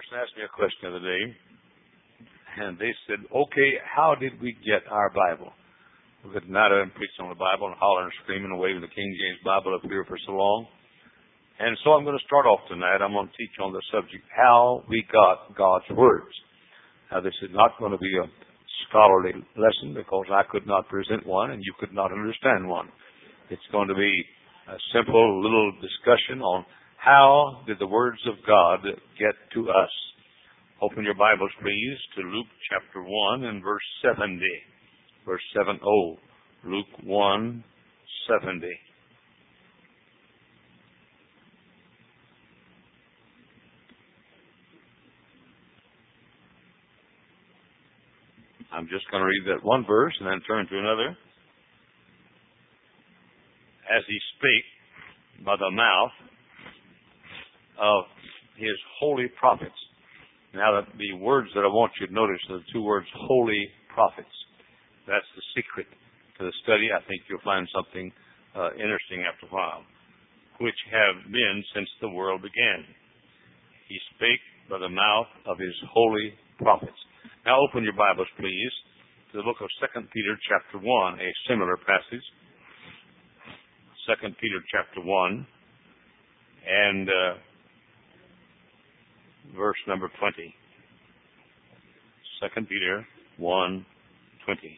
person asked me a question the other day, and they said, okay, how did we get our Bible? We could not have preached on the Bible and hollering and screaming and waving the King James Bible up here for so long. And so I'm going to start off tonight. I'm going to teach on the subject, how we got God's words. Now, this is not going to be a scholarly lesson because I could not present one and you could not understand one. It's going to be a simple little discussion on how did the words of God get to us. Open your Bibles, please, to Luke chapter 1 and verse 70. Verse 70. Luke 1:70. I'm just going to read that one verse and then turn to another. As he spake by the mouth of his holy prophets. Now, the words that I want you to notice are the two words, holy prophets. That's the secret to the study. I think you'll find something interesting after a while. Which have been since the world began. He spake by the mouth of his holy prophets. Now open your Bibles, please, to the book of 2 Peter chapter 1, a similar passage. 2 Peter chapter 1 and verse number 20. 2 Peter 1:20.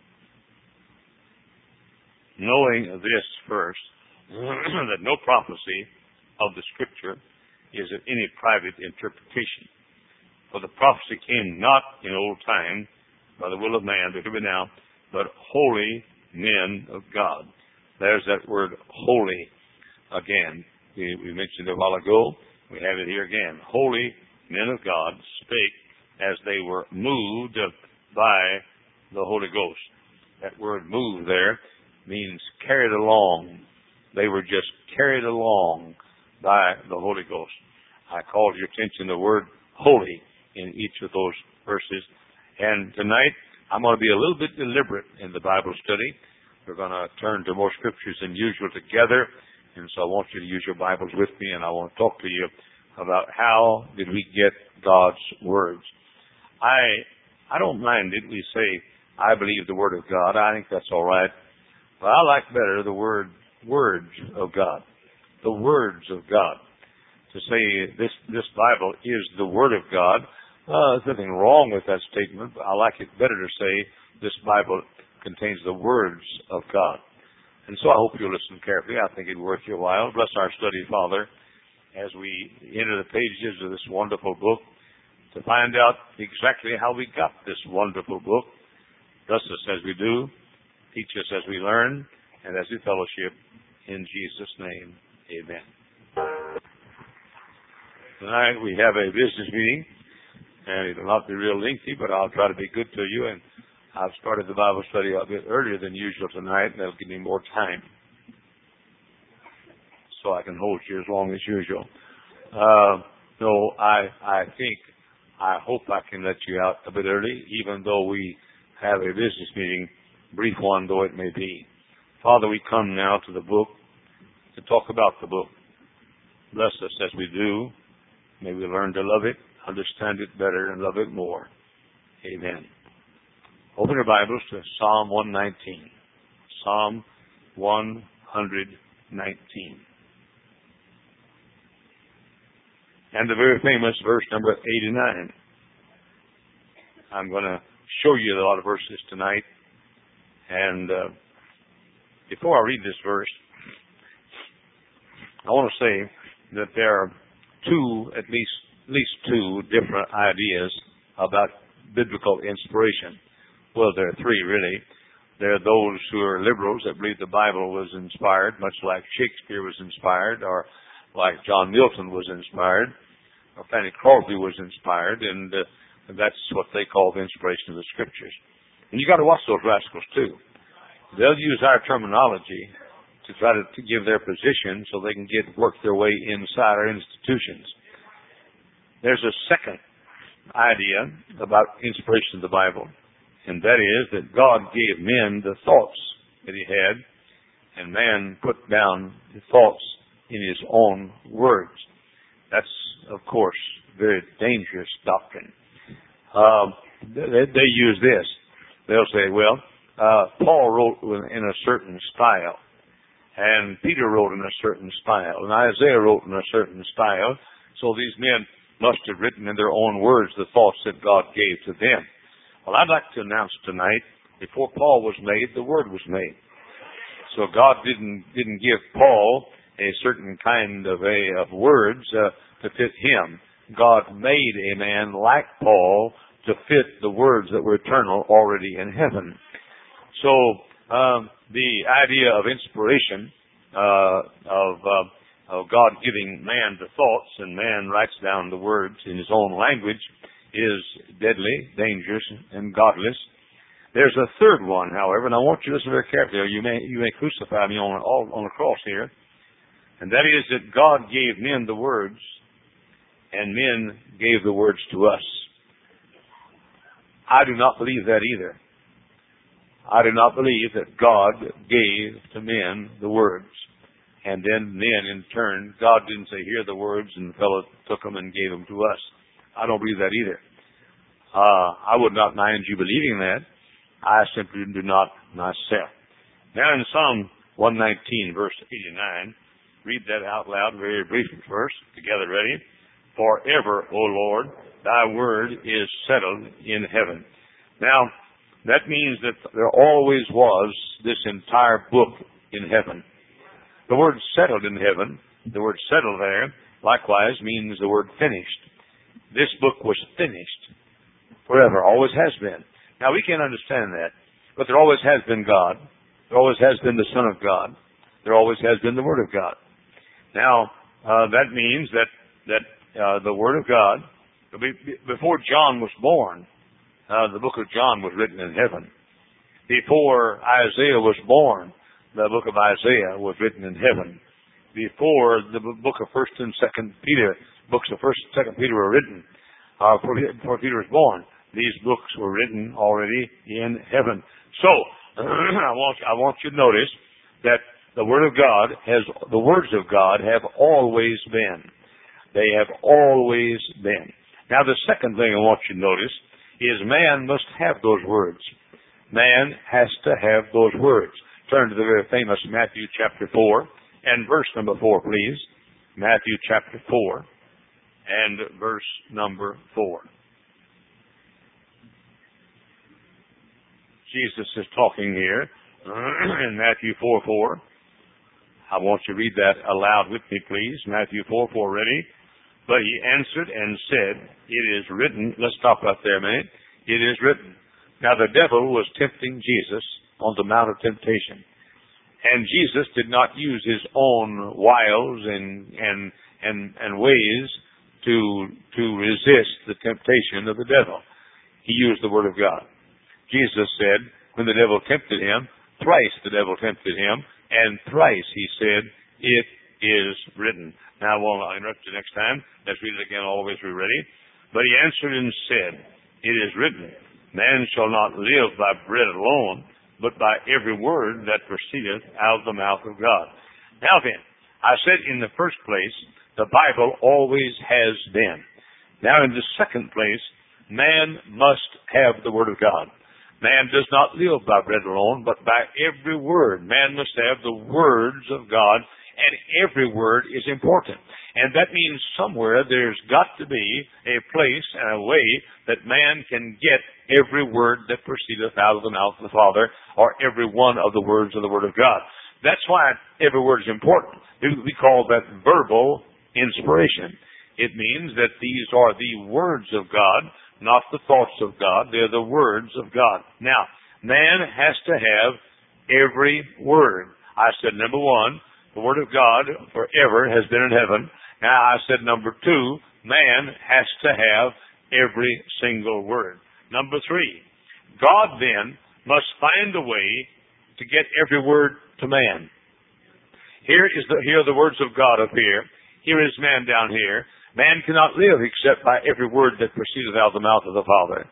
Knowing this first, that no prophecy of the Scripture is of any private interpretation. For the prophecy came not in old time by the will of man, but holy men of God. There's that word holy again. We mentioned it a while ago. We have it here again. Holy men of God spake as they were moved by the Holy Ghost. That word moved there means carried along. They were just carried along by the Holy Ghost. I called your attention to the word holy in each of those verses. And tonight, I'm going to be a little bit deliberate in the Bible study. We're going to turn to more scriptures than usual together. And so I want you to use your Bibles with me, and I want to talk to you about how did we get God's words. I don't mind it. We say, I believe the Word of God. I think that's all right. But I like better the word words of God. The words of God. To say this Bible is the Word of God, there's nothing wrong with that statement, but I like it better to say this Bible contains the words of God. And so I hope you'll listen carefully. I think it's worth your while. Bless our study, Father, as we enter the pages of this wonderful book to find out exactly how we got this wonderful book. Bless us as we do, teach us as we learn, and as we fellowship. In Jesus' name, amen. Tonight we have a business meeting, and it will not be real lengthy, but I'll try to be good to you. And I've started the Bible study a bit earlier than usual tonight, and that'll give me more time, so I can hold you as long as usual. No, I hope I can let you out a bit early, even though we have a business meeting, brief one though it may be. Father, we come now to the book to talk about the book. Bless us as we do. May we learn to love it, understand it better, and love it more. Amen. Open your Bibles to Psalm 119. Psalm 119. And the very famous verse number 89. I'm going to show you a lot of verses tonight. And before I read this verse, I want to say that there are at least two different ideas about biblical inspiration. Well, there are three, really. There are those who are liberals that believe the Bible was inspired, much like Shakespeare was inspired, or like John Milton was inspired, or Fanny Crosby was inspired, and that's what they call the inspiration of the Scriptures. And you got to watch those rascals, too. They'll use our terminology to try to give their position so they can work their way inside our institutions. There's a second idea about inspiration of the Bible, and that is that God gave men the thoughts that He had, and man put down the thoughts in his own words. That's, of course, very dangerous doctrine. They use this. They'll say, well, Paul wrote in a certain style, and Peter wrote in a certain style, and Isaiah wrote in a certain style, so these men must have written in their own words the thoughts that God gave to them. Well, I'd like to announce tonight, before Paul was made, the Word was made. So God didn't give Paul a certain kind of words to fit him. God made a man like Paul to fit the words that were eternal already in heaven. So the idea of inspiration, of God giving man the thoughts, and man writes down the words in his own language, is deadly, dangerous, and godless. There's a third one, however, and I want you to listen very carefully. You may crucify me on the cross here, and that is that God gave men the words, and men gave the words to us. I do not believe that either. I do not believe that God gave to men the words, and then men in turn, God didn't say, here are the words, and the fellow took them and gave them to us. I don't believe that either. I would not mind you believing that. I simply do not myself. Now in Psalm 119, verse 89, read that out loud very briefly first. Together, ready? Forever, O Lord, thy word is settled in heaven. Now, that means that there always was this entire book in heaven. The word settled in heaven, the word settled there, likewise means the word finished. This book was finished forever, always has been. Now, we can't understand that, but there always has been God. There always has been the Son of God. There always has been the Word of God. Now, that means that the Word of God, before John was born, the book of John was written in heaven. Before Isaiah was born, the book of Isaiah was written in heaven. Before the book of 1st and 2nd Peter, books of 1st and 2nd Peter were written, before Peter was born, these books were written already in heaven. So, I want you to notice that the Word of God the words of God have always been. They have always been. Now, the second thing I want you to notice is man must have those words. Man has to have those words. Turn to the very famous Matthew chapter 4 and verse number 4, please. Matthew chapter 4 and verse number 4. Jesus is talking here in Matthew 4:4. I want you to read that aloud with me, please. Matthew 4:4, ready? But he answered and said, it is written. Let's stop right there a minute. It is written. Now the devil was tempting Jesus on the Mount of Temptation. And Jesus did not use his own wiles and ways to resist the temptation of the devil. He used the Word of God. Jesus said, when the devil tempted him, thrice the devil tempted him, and thrice he said, it is written. Now, I won't interrupt you next time. Let's read it again all the way through. Ready? But he answered and said, it is written, man shall not live by bread alone, but by every word that proceedeth out of the mouth of God. Now then, I said in the first place, the Bible always has been. Now in the second place, man must have the Word of God. Man does not live by bread alone, but by every word. Man must have the words of God, and every word is important. And that means somewhere there's got to be a place and a way that man can get every word that proceedeth out of the mouth of the Father, or every one of the words of the Word of God. That's why every word is important. We call that verbal inspiration. It means that these are the words of God, not the thoughts of God. They're the words of God. Now, man has to have every word. I said, number one, the Word of God forever has been in heaven. Now, I said, number two, man has to have every single word. Number three, God then must find a way to get every word to man. Here are the words of God up here. Here is man down here. Man cannot live except by every word that proceedeth out of the mouth of the Father.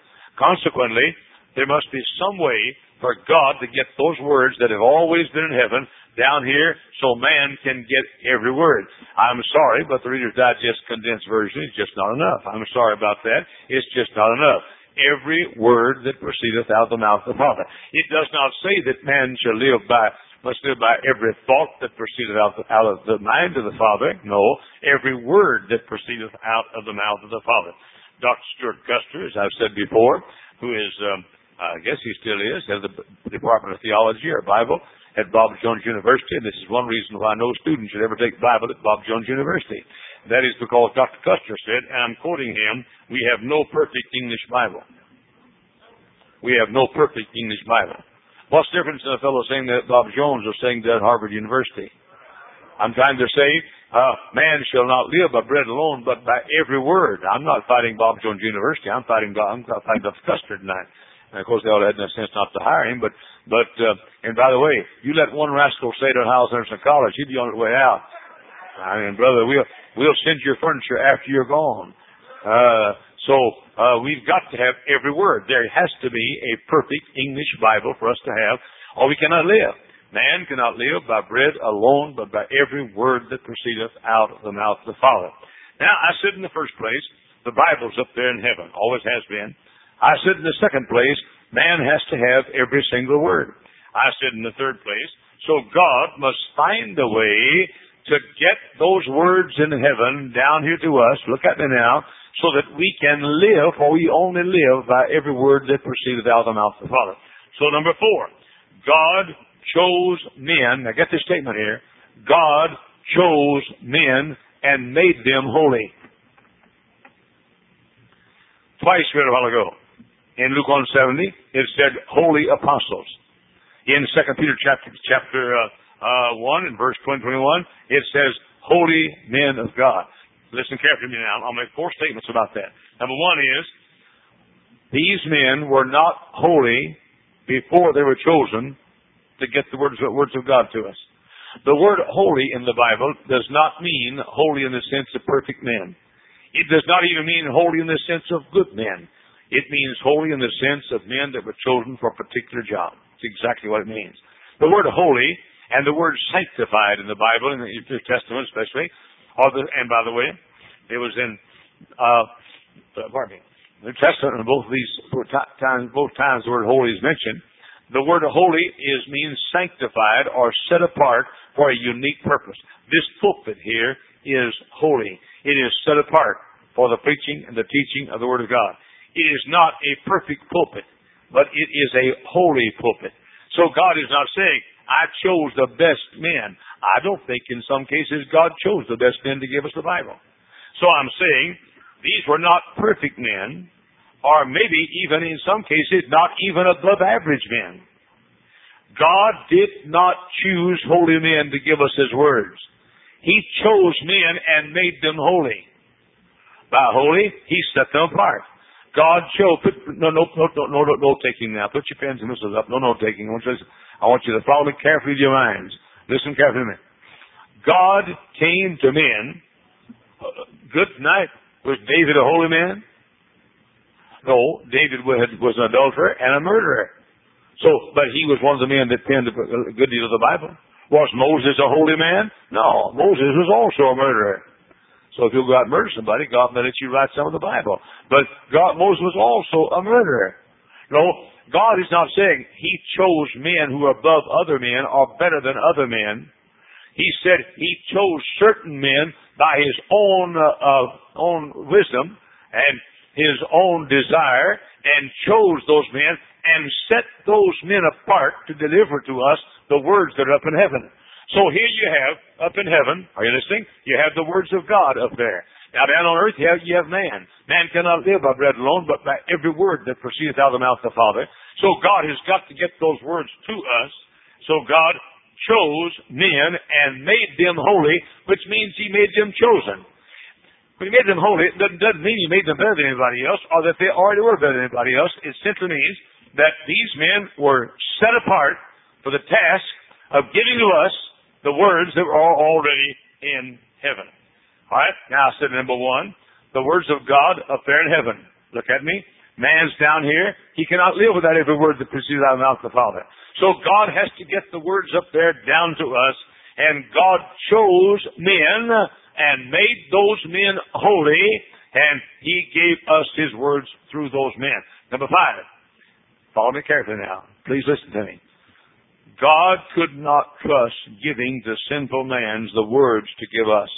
Consequently, there must be some way for God to get those words that have always been in heaven down here so man can get every word. I'm sorry, but the Reader's Digest condensed version is just not enough. I'm sorry about that. It's just not enough. Every word that proceedeth out of the mouth of the Father. It does not say that man must live by every thought that proceedeth out of the mind of the Father. No, every word that proceedeth out of the mouth of the Father. Dr. Stuart Custer, as I've said before, who is, I guess he still is, head of the Department of Theology or Bible at Bob Jones University, and this is one reason why no student should ever take Bible at Bob Jones University. That is because Dr. Custer said, and I'm quoting him, we have no perfect English Bible. We have no perfect English Bible. What's the difference in a fellow saying that at Bob Jones or saying that at Harvard University? I'm trying to say, man shall not live by bread alone, but by every word. I'm not fighting Bob Jones University. I'm fighting Dr. Custer tonight. And of course, they all had no sense not to hire him. And by the way, you let one rascal say to Howells Anderson College, he'd be on his way out. I mean, brother, we'll send your furniture after you're gone. So we've got to have every word. There has to be a perfect English Bible for us to have, or we cannot live. Man cannot live by bread alone, but by every word that proceedeth out of the mouth of the Father. Now, I said in the first place, the Bible's up there in heaven, always has been. I said in the second place, man has to have every single word. I said in the third place, so God must find a way to get those words in heaven down here to us, look at me now, so that we can live, for we only live by every word that proceedeth out of the mouth of the Father. So number 4, God chose men. Now get this statement here. God chose men and made them holy. Twice read a while ago. In Luke 1:70, it said holy apostles. In 2 Peter chapter 1 and verse 20-21, it says holy men of God. Listen carefully to me now. I'll make 4 statements about that. Number 1 is, these men were not holy before they were chosen to get the words of God to us. The word holy in the Bible does not mean holy in the sense of perfect men. It does not even mean holy in the sense of good men. It means holy in the sense of men that were chosen for a particular job. It's exactly what it means. The word holy and the word sanctified in the Bible, in the New Testament especially, and by the way, it was in New Testament, and both times the word holy is mentioned. The word holy means sanctified or set apart for a unique purpose. This pulpit here is holy. It is set apart for the preaching and the teaching of the Word of God. It is not a perfect pulpit, but it is a holy pulpit. So God is not saying, I chose the best men. I don't think in some cases God chose the best men to give us the Bible. So I'm saying these were not perfect men, or maybe even in some cases not even above average men. God did not choose holy men to give us His words. He chose men and made them holy. By holy, He set them apart. God chose, no taking now. Put your pens and pencils up. No taking. I want you to follow me carefully with your minds. Listen carefully to me. God came to men. Good night. Was David a holy man? No, David was an adulterer and a murderer. But he was one of the men that penned a good deal of the Bible. Was Moses a holy man? No, Moses was also a murderer. So if you go out and murder somebody, God may let you write some of the Bible. But Moses was also a murderer. No, God is not saying He chose men who are above other men or better than other men. He said He chose certain men by His own wisdom and His own desire, and chose those men and set those men apart to deliver to us the words that are up in heaven. So here you have, up in heaven, are you listening? You have the words of God up there. Now down on earth, you have man. Man cannot live by bread alone, but by every word that proceedeth out of the mouth of the Father. So God has got to get those words to us. So God chose men and made them holy, which means He made them chosen. When He made them holy, it doesn't mean He made them better than anybody else, or that they already were better than anybody else. It simply means that these men were set apart for the task of giving to us the words that were already in heaven. All right? Now I said number 1, the words of God up there in heaven. Look at me. Man's down here. He cannot live without every word that proceeds out of the mouth of the Father. So God has to get the words up there down to us. And God chose men and made those men holy. And He gave us His words through those men. Number 5. Follow me carefully now. Please listen to me. God could not trust giving to sinful man the words to give us.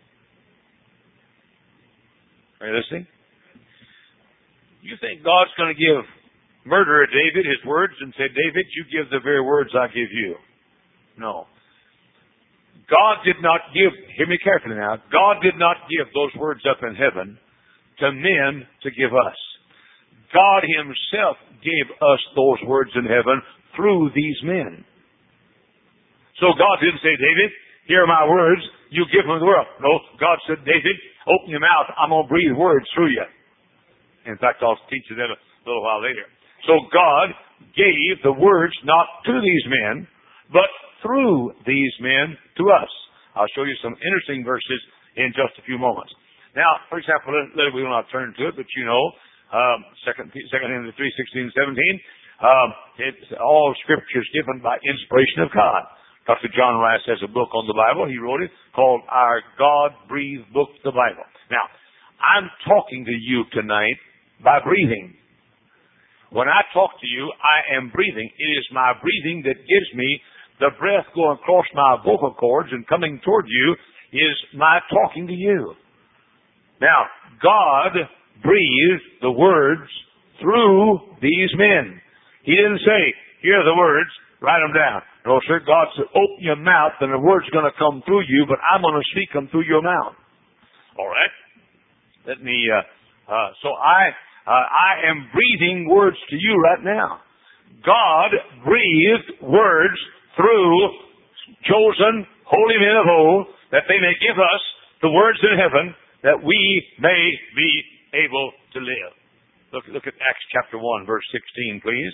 Are you listening? You think God's going to give murderer David his words and say, David, you give the very words I give you. No. God did not give, hear me carefully now, God did not give those words up in heaven to men to give us. God Himself gave us those words in heaven through these men. So God didn't say, David, here are my words, you give them to the world. No, God said, David, open your mouth, I'm going to breathe words through you. In fact, I'll teach you that a little while later. So God gave the words not to these men, but through these men to us. I'll show you some interesting verses in just a few moments. Now, for example, we will not turn to it, but you know, 2 Timothy 3:16, 17, it's all Scripture is given by inspiration of God. Dr. John Rice has a book on the Bible. He wrote it called Our God-Breathed Book, the Bible. Now, I'm talking to you tonight by breathing. When I talk to you, I am breathing. It is my breathing that gives me the breath going across my vocal cords and coming toward you is my talking to you. Now, God breathed the words through these men. He didn't say, here are the words, write them down. No, sir, God said, open your mouth and the word's going to come through you, but I'm going to speak them through your mouth. All right? Let me, so I am breathing words to you right now. God breathed words through chosen holy men of old that they may give us the words in heaven that we may be able to live. Look at Acts chapter 1, verse 16, please.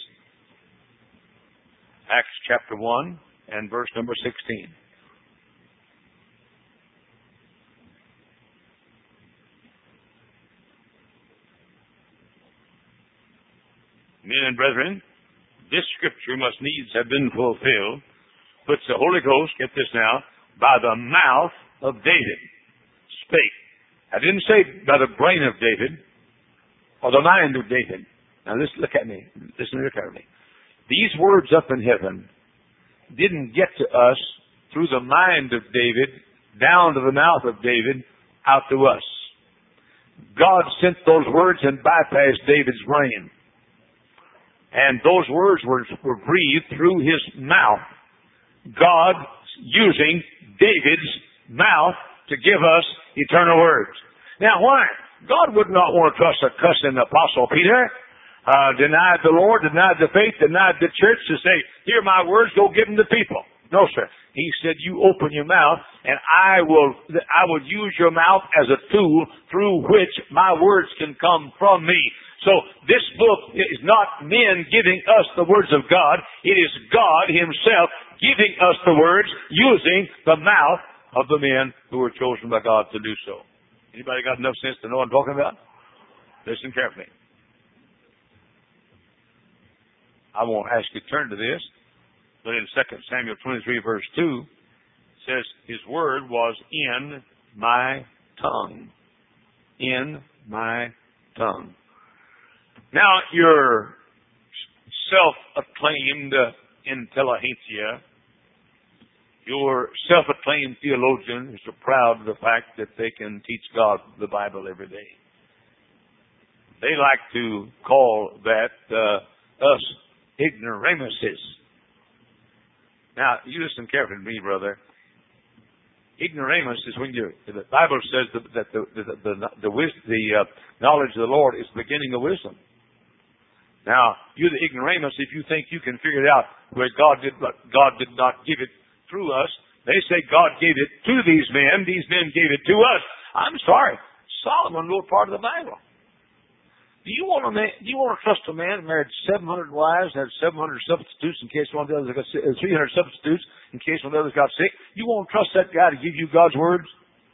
Acts chapter 1 and verse number 16. Men and brethren, this scripture must needs have been fulfilled, which the Holy Ghost, get this now, by the mouth of David spake. I didn't say by the brain of David or the mind of David. Now listen, look at me. Listen, look at me. These words up in heaven didn't get to us through the mind of David, down to the mouth of David, out to us. God sent those words and bypassed David's brain. And those words were breathed through his mouth. God using David's mouth to give us eternal words. Now why? God would not want to trust a cussing Apostle Peter. Denied the Lord, denied the faith, denied the church to say, here are my words, go give them to people. No, sir. He said, you open your mouth and I will use your mouth as a tool through which my words can come from me. So this book is not men giving us the words of God. It is God Himself giving us the words using the mouth of the men who were chosen by God to do so. Anybody got enough sense to know what I'm talking about? Listen carefully. I won't ask you to turn to this, but in 2 Samuel 23 verse 2, it says, His word was in my tongue. In my tongue. Now, your self-acclaimed intelligentsia, your self-acclaimed theologians are proud of the fact that they can teach God the Bible every day. They like to call that us ignoramuses. Now, you listen carefully to me, brother. Ignoramus is when the Bible says that the knowledge of the Lord is the beginning of wisdom. Now, you're the ignoramus if you think you can figure it out where God did not give it through us. They say God gave it to these men gave it to us. I'm sorry. Solomon wrote part of the Bible. Do you want to trust a man who married 700 wives and had 700 substitutes in case one of the others got sick, 300 substitutes in case one of the others got sick? You want to trust that guy to give you God's words?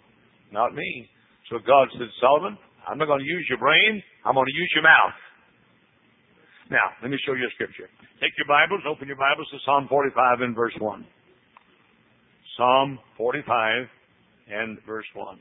Not me. So God said, Solomon, I'm not going to use your brain. I'm going to use your mouth. Now, let me show you a scripture. Take your Bibles, open your Bibles to Psalm 45 and verse 1. Psalm 45 and verse 1.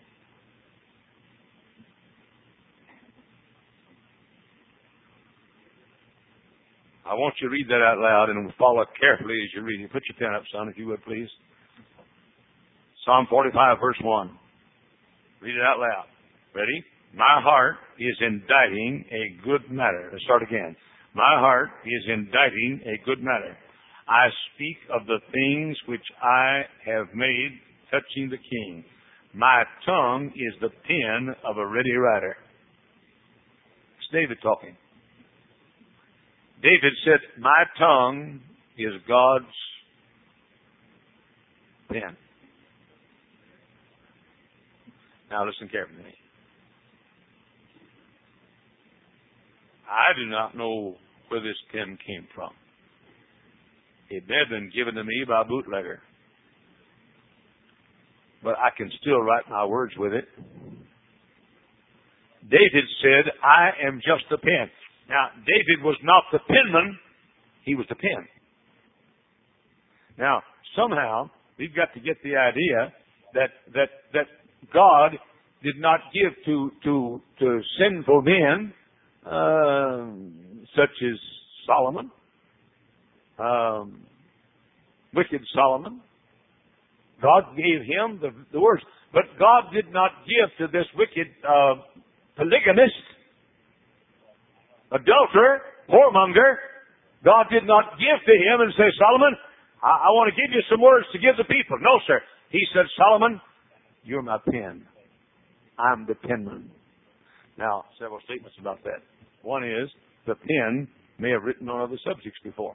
I want you to read that out loud and follow it carefully as you read it. Put your pen up, son, if you would, please. Psalm 45, verse 1. Read it out loud. Ready? My heart is inditing a good matter. Let's start again. My heart is inditing a good matter. I speak of the things which I have made touching the king. My tongue is the pen of a ready writer. It's David talking. David said, my tongue is God's pen. Now listen carefully to me. I do not know where this pen came from. It may have been given to me by a bootlegger. But I can still write my words with it. David said, I am just the pen. Now, David was not the penman, he was the pen. Now, somehow, we've got to get the idea that God did not give to sinful men, such as Solomon, wicked Solomon. God gave him the words. But God did not give to this wicked polygamist, adulterer, whoremonger. God did not give to him and say, Solomon, I want to give you some words to give the people. No, sir. He said, Solomon, you're my pen. I'm the penman. Now, several statements about that. One is, the pen may have written on other subjects before.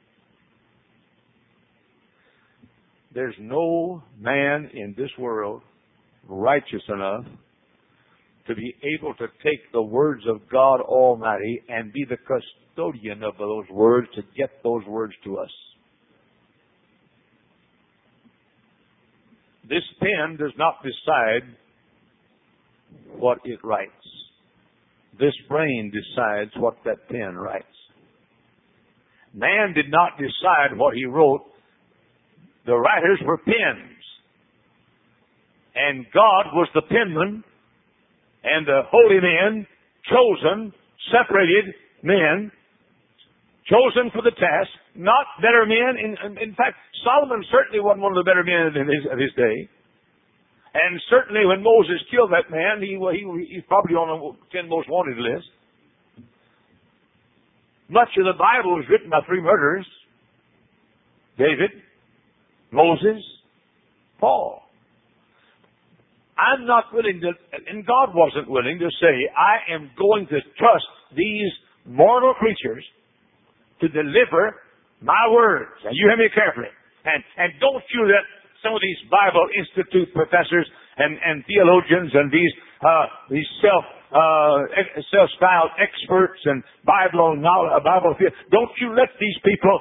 There's no man in this world righteous enough to be able to take the words of God Almighty and be the custodian of those words to get those words to us. This pen does not decide what it writes. This brain decides what that pen writes. Man did not decide what he wrote. The writers were pens. And God was the penman, and the holy men, chosen, separated men, chosen for the task, not better men. In fact, Solomon certainly wasn't one of the better men of his day. And certainly when Moses killed that man, he's probably on the 10 most wanted list. Much of the Bible was written by 3 murderers. David, Moses, Paul. I'm not willing to, and God wasn't willing to say, I am going to trust these mortal creatures to deliver my words. And you hear me carefully. And don't you let some of these Bible Institute professors and theologians and these self-styled experts and Bible theologians, don't you let these people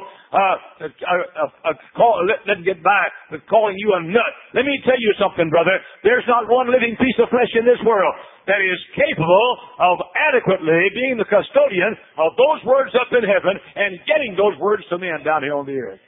let them get by with calling you a nut. Let me tell you something, brother. There's not one living piece of flesh in this world that is capable of adequately being the custodian of those words up in heaven and getting those words to men down here on the earth.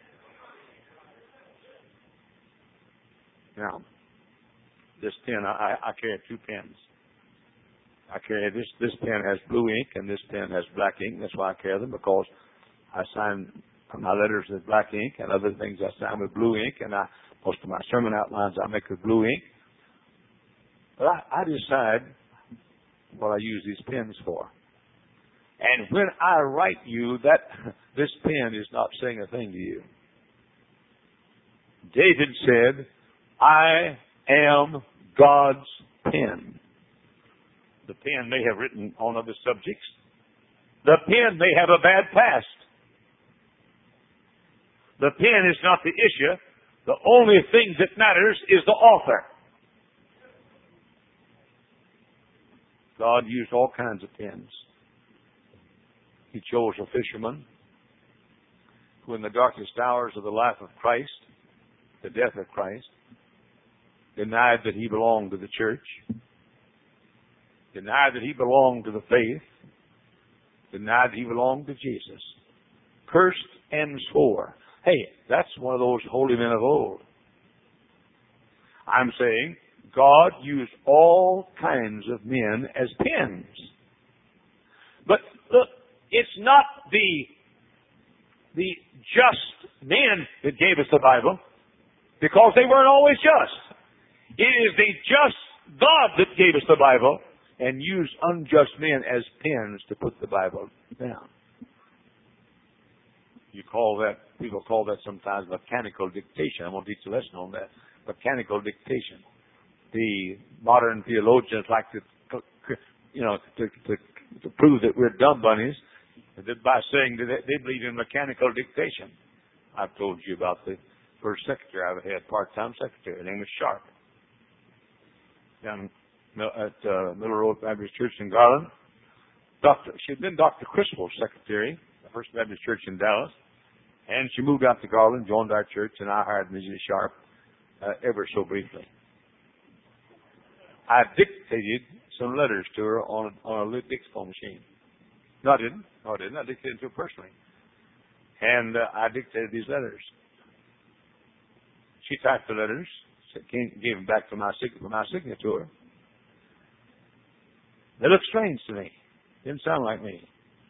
Now, this pen, I carry 2 pens. I carry this pen has blue ink and this pen has black ink. That's why I carry them, because I sign my letters with black ink and other things I sign with blue ink, and most of my sermon outlines I make with blue ink. But I decide what I use these pens for. And when I write you, this pen is not saying a thing to you. David said, I am God's pen. The pen may have written on other subjects. The pen may have a bad past. The pen is not the issue. The only thing that matters is the author. God used all kinds of pens. He chose a fisherman who, in the darkest hours of the life of Christ, the death of Christ, denied that he belonged to the church, denied that he belonged to the faith, denied he belonged to Jesus, cursed and swore. Hey, that's one of those holy men of old. I'm saying God used all kinds of men as pens. But look, it's not the just men that gave us the Bible, because they weren't always just. It is the just God that gave us the Bible and used unjust men as pens to put the Bible down. People call that sometimes mechanical dictation. I'm going to teach a lesson on that. Mechanical dictation. The modern theologians like to prove that we're dumb bunnies by saying that they believe in mechanical dictation. I've told you about the first secretary I had, part-time secretary. Her name was Sharp. Down at Middle Road Baptist Church in Garland. She had been Dr. Criswell's secretary, the First Baptist Church in Dallas. And she moved out to Garland, joined our church, and I hired Mrs. Sharp ever so briefly. I dictated some letters to her on a dictaphone machine. No, I didn't. I dictated to her personally. And I dictated these letters. She typed the letters, gave them back to my signature. They looked strange to me. Didn't sound like me.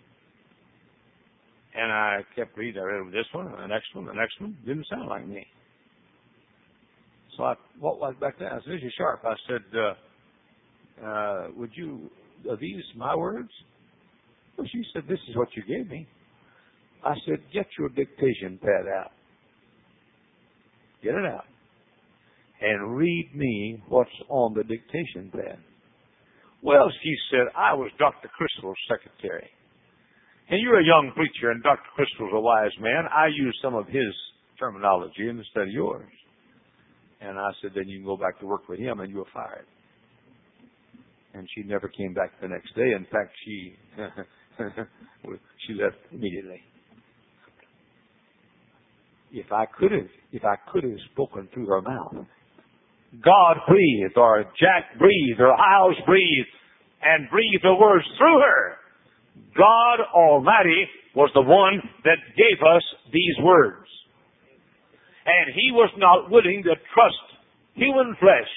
And I kept reading. I read this one, the next one, the next one. Didn't sound like me. So I walked back there. I said, Mrs. Sharp, I said, are these my words? Well, she said, this is what you gave me. I said, get your dictation pad out. Get it out. And read me what's on the dictation pad. Well, she said, I was Dr. Criswell's secretary. And you're a young preacher, and Dr. Criswell's a wise man. I used some of his terminology instead of yours. And I said, then you can go back to work with him, and you're fired. And she never came back the next day. In fact, she left immediately. If I could have spoken through her mouth, God breathed, or Jack breathed, or Isles breathed, and breathed the words through her. God Almighty was the one that gave us these words. And He was not willing to trust human flesh,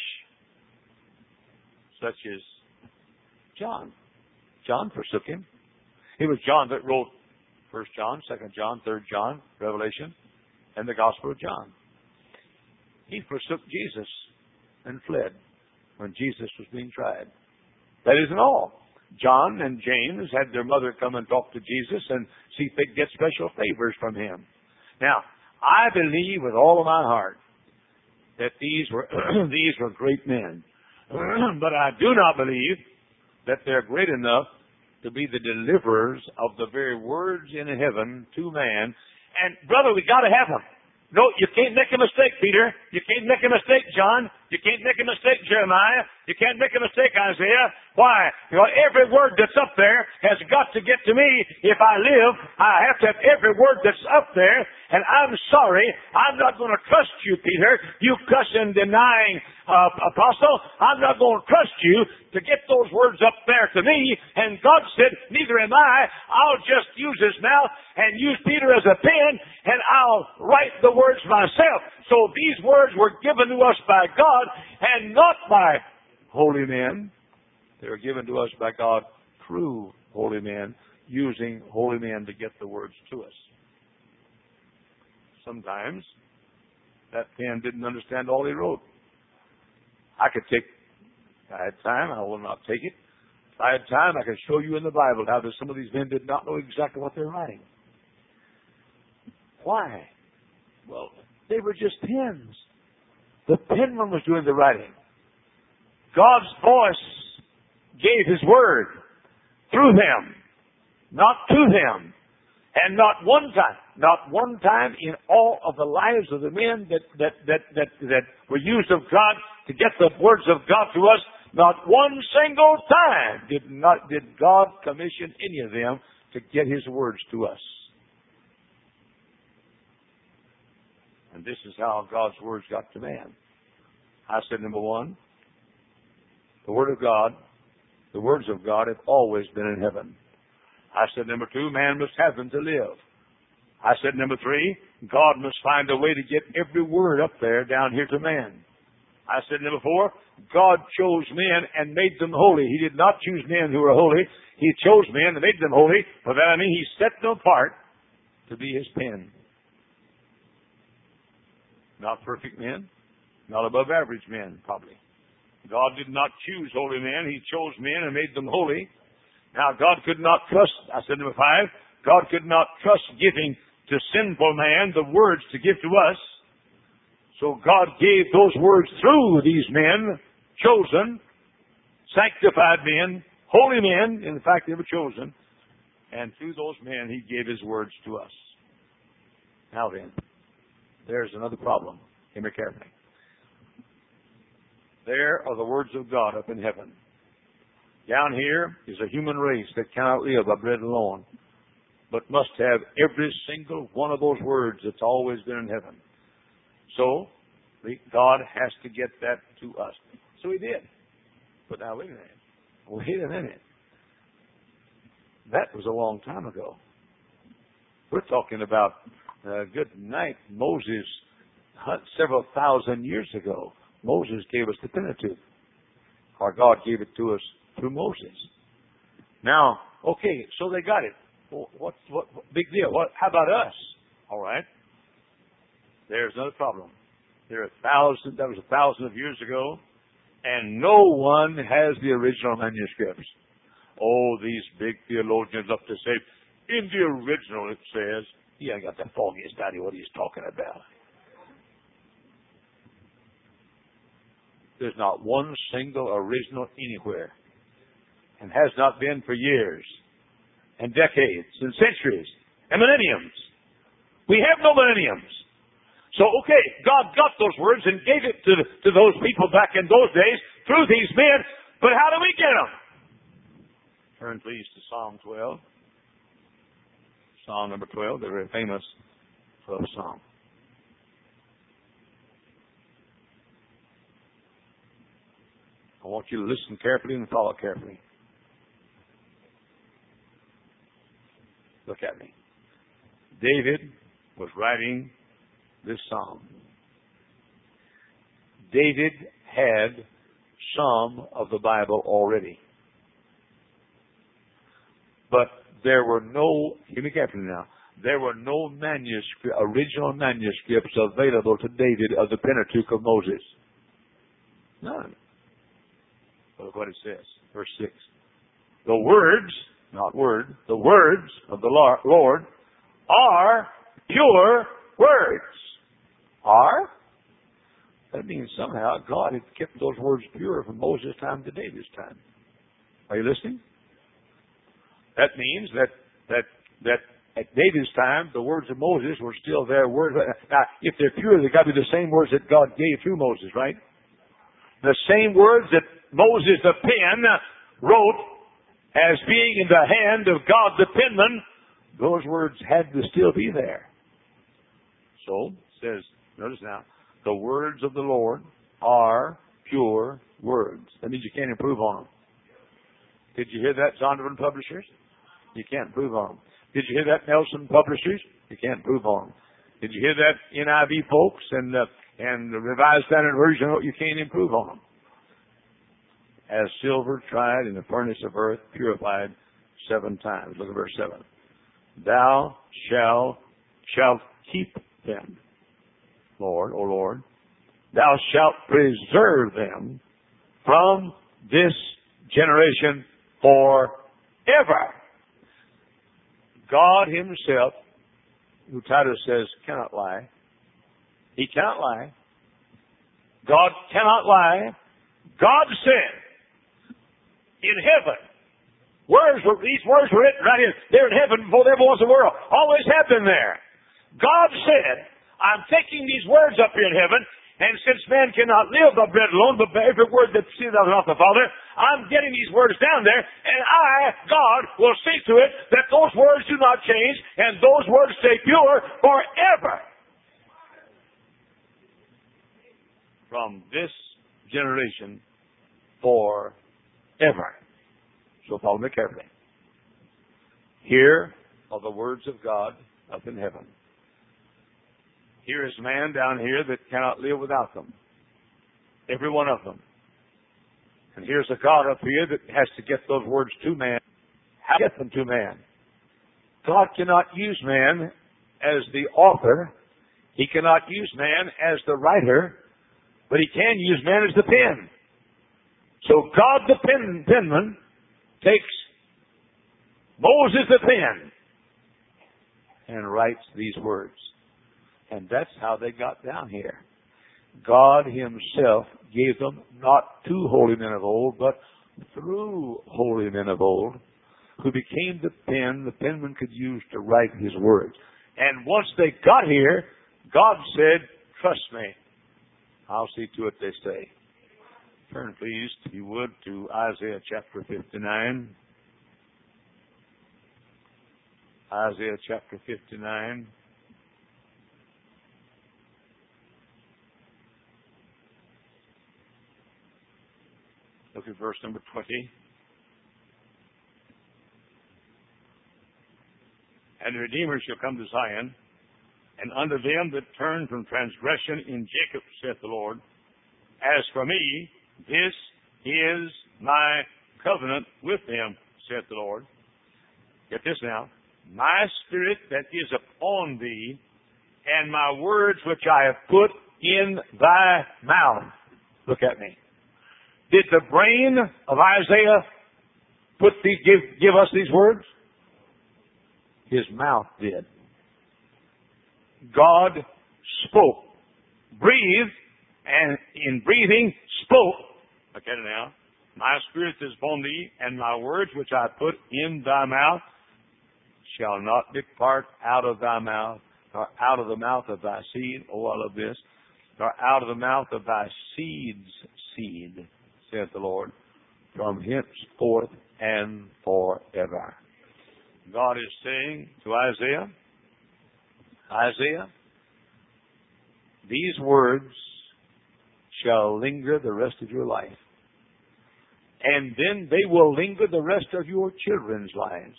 such as John. John forsook Him. It was John that wrote 1 John, 2 John, 3 John, Revelation, and the Gospel of John. He forsook Jesus and fled when Jesus was being tried. That isn't all. John and James had their mother come and talk to Jesus and see if they could get special favors from Him. Now, I believe with all of my heart that these were great men. But I do not believe that they're great enough to be the deliverers of the very words in heaven to man. And, brother, we got to have them. No, you can't make a mistake, Peter. You can't make a mistake, John. You can't make a mistake, Jeremiah. You can't make a mistake, Isaiah. Why? Because every word that's up there has got to get to me. If I live, I have to have every word that's up there. And I'm sorry, I'm not going to trust you, Peter. You cussing, denying apostle. I'm not going to trust you to get those words up there to me. And God said, neither am I. I'll just use His mouth and use Peter as a pen, and I'll write the words myself. So these words were given to us by God and not by holy men. They were given to us by God through holy men, using holy men to get the words to us. Sometimes that pen didn't understand all he wrote. If I had time, I will not take it. If I had time, I could show you in the Bible how that some of these men did not know exactly what they're writing. Why? Well, they were just pens. The penman was doing the writing. God's voice gave His word through them, not to them. And not one time in all of the lives of the men that were used of God to get the words of God to us, not one single time did God commission any of them to get His words to us. And this is how God's words got to man. I said, number one, the Word of God, the words of God have always been in heaven. I said, number 2, man must have them to live. I said, number 3, God must find a way to get every word up there down here to man. I said, number 4, God chose men and made them holy. He did not choose men who were holy. He chose men and made them holy. For that I mean He set them apart to be His pen. Not perfect men, not above average men, probably. God did not choose holy men. He chose men and made them holy. Now, God could not trust, I said number 5, God could not trust giving to sinful man the words to give to us. So God gave those words through these men, chosen, sanctified men, holy men, in fact they were chosen, and through those men He gave His words to us. Now then, there's another problem. Hear me carefully. There are the words of God up in heaven. Down here is a human race that cannot live by bread alone, but must have every single one of those words that's always been in heaven. So, God has to get that to us. So He did. But now, wait a minute. Wait a minute. That was a long time ago. We're talking about, good night, Moses, several thousand years ago. Moses gave us the Pentateuch. Or God gave it to us through Moses. Now, okay, so they got it. Well, what big deal? How about us? All right. There's another problem. That was 1,000 of years ago, and no one has the original manuscripts. Oh, these big theologians up to say, in the original it says, he ain't got the foggiest idea what he's talking about. There's not one single original anywhere, and has not been for years, and decades, and centuries, and millenniums. We have no millenniums. So, okay, God got those words and gave it to those people back in those days through these men, but how do we get them? Turn, please, to Psalm 12. Psalm number 12, the very famous 12th Psalm. I want you to listen carefully and follow carefully. Look at me. David was writing this psalm. David had some of the Bible already. But there were no, hear me carefully now, there were no original manuscripts available to David of the Pentateuch of Moses. None. Look what it says, verse 6. The words, not word, the words of the Lord are pure words. Are? That means somehow God had kept those words pure from Moses' time to David's time. Are you listening? That means that at David's time, the words of Moses were still their words. Now, if they're pure, they've got to be the same words that God gave through Moses, right? The same words that Moses, the pen, wrote as being in the hand of God, the penman, those words had to still be there. So, it says, notice now, the words of the Lord are pure words. That means you can't improve on them. Did you hear that, Zondervan Publishers? You can't improve on them. Did you hear that, Nelson Publishers? You can't improve on them. Did you hear that, NIV folks and the Revised Standard Version? You can't improve on them. As silver tried in the furnace of earth, purified 7 times. Look at verse 7. Thou shalt keep them, Lord, O Lord. Thou shalt preserve them from this generation forever. God Himself, who Titus says cannot lie. He cannot lie. God cannot lie. God said in heaven, these words were written right here. They're in heaven before there ever was a world. Always have been there. God said, I'm taking these words up here in heaven, and since man cannot live by bread alone, but by every word that proceeds out of the Father, I'm getting these words down there, and I, God, will see to it that those words do not change, and those words stay pure forever. From this generation, forever. So follow me carefully. Here are the words of God up in heaven. Here is man down here that cannot live without them. Every one of them. And here's a God up here that has to get those words to man. How to get them to man? God cannot use man as the author. He cannot use man as the writer, but he can use man as the pen. So God the penman takes Moses the pen and writes these words. And that's how they got down here. God himself gave them not to holy men of old, but through holy men of old, who became the pen the penman could use to write his words. And once they got here, God said, trust me. I'll see to it they stay. Turn, please, if you would, to Isaiah chapter 59. Isaiah chapter 59. Look at verse number 20. And the Redeemer shall come to Zion, and unto them that turn from transgression in Jacob, saith the Lord, as for me, this is my covenant with them, saith the Lord. Get this now. My spirit that is upon thee, and my words which I have put in thy mouth. Look at me. Did the brain of Isaiah give us these words? His mouth did. God spoke, breathed, and in breathing spoke. Look at it now. My spirit is upon thee, and my words which I put in thy mouth shall not depart out of thy mouth, nor out of the mouth of thy seed. Oh, I love this. Nor out of the mouth of thy seed's seed, saith the Lord, from henceforth and forever. God is saying to Isaiah, Isaiah, these words shall linger the rest of your life. And then they will linger the rest of your children's lives.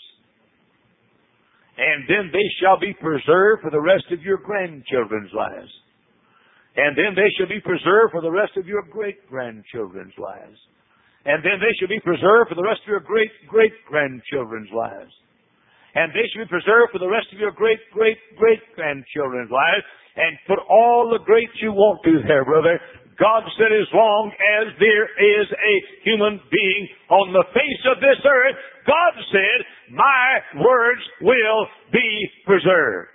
And then they shall be preserved for the rest of your grandchildren's lives. And then they shall be preserved for the rest of your great-grandchildren's lives. And then they shall be preserved for the rest of your great-great-grandchildren's lives. And they shall be preserved for the rest of your great-great-great-grandchildren's lives. And put all the greats you want to there, brother. God said as long as there is a human being on the face of this earth, God said, my words will be preserved.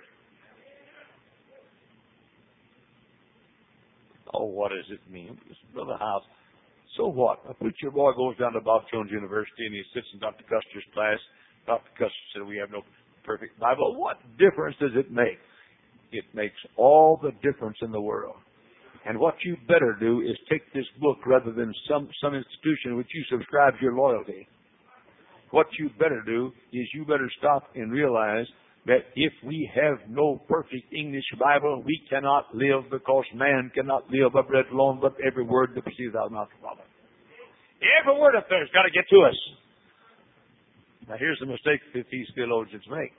Oh, what does it mean? Brother House, so what? A preacher boy goes down to Bob Jones University and he sits in Dr. Custer's class. Dr. Custer said, we have no perfect Bible. What difference does it make? It makes all the difference in the world. And what you better do is take this book rather than some institution which you subscribe to your loyalty. What you better do is you better stop and realize that if we have no perfect English Bible, we cannot live, because man cannot live by bread alone, but every word that proceeds out of the mouth of God. Every word up there has got to get to us. Now here's the mistake that these theologians make.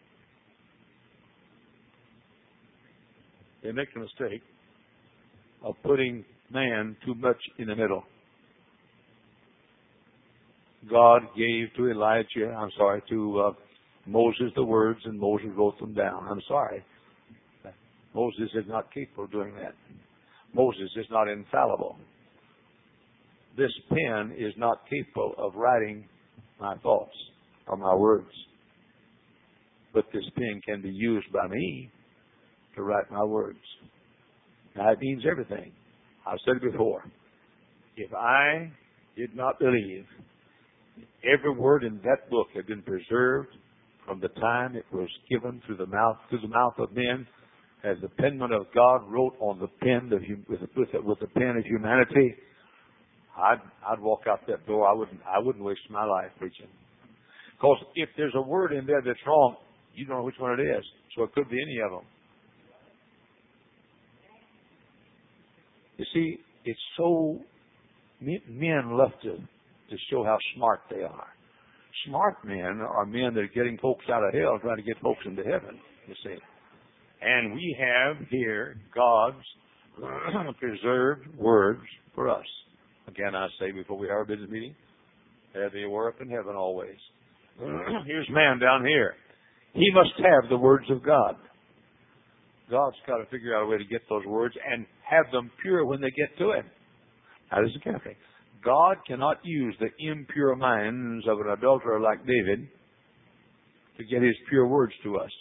They make the mistake of putting man too much in the middle. God gave to Moses the words, and Moses wrote them down. I'm sorry. Moses is not capable of doing that. Moses is not infallible. This pen is not capable of writing my thoughts or my words. But this pen can be used by me to write my words. Now, it means everything. I've said it before. If I did not believe every word in that book had been preserved from the time it was given through the mouth of men, as the penman of God wrote on the pen with the pen of humanity, I'd walk out that door. I wouldn't waste my life preaching. Because if there's a word in there that's wrong, you don't know which one it is. So it could be any of them. You see, it's so men love to show how smart they are. Smart men are men that are getting folks out of hell, trying to get folks into heaven, you see. And we have here God's preserved words for us. Again, I say before we have our business meeting, there they were up in heaven always. Here's man down here. He must have the words of God. God's got to figure out a way to get those words and have them pure when they get to him. Now, this is careful. God cannot use the impure minds of an adulterer like David to get his pure words to us.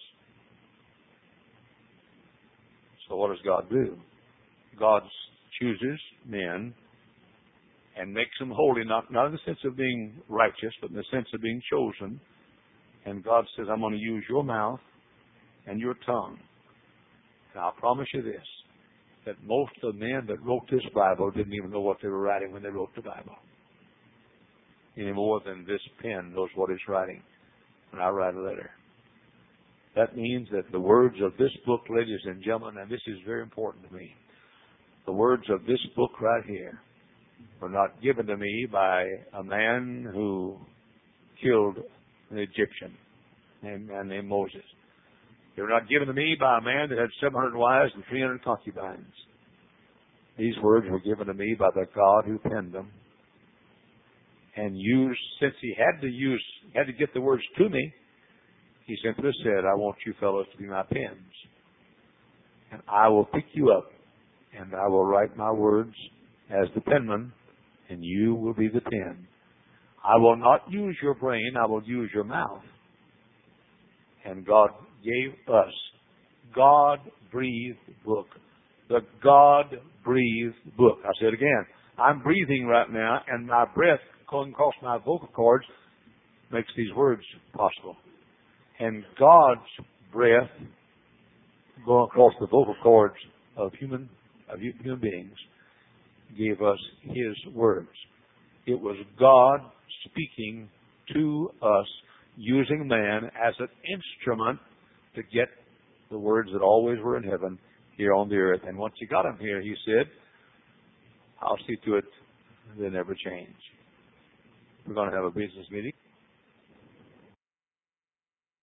So what does God do? God chooses men and makes them holy, not in the sense of being righteous, but in the sense of being chosen. And God says, I'm going to use your mouth and your tongue. And I'll promise you this, that most of the men that wrote this Bible didn't even know what they were writing when they wrote the Bible. Any more than this pen knows what it's writing when I write a letter. That means that the words of this book, ladies and gentlemen, and this is very important to me, the words of this book right here were not given to me by a man who killed an Egyptian named Moses. They were not given to me by a man that had 700 wives and 300 concubines. These words were given to me by the God who penned them. And used, since he had to get the words to me, he simply said, I want you fellows to be my pens. And I will pick you up, and I will write my words as the penman, and you will be the pen. I will not use your brain, I will use your mouth. And God gave us God-breathed book. The God-breathed book. I say it again. I'm breathing right now, and my breath going across my vocal cords makes these words possible. And God's breath going across the vocal cords of human beings gave us his words. It was God speaking to us, using man as an instrument to get the words that always were in heaven here on the earth. And once he got them here, he said, I'll see to it they never change. We're going to have a business meeting.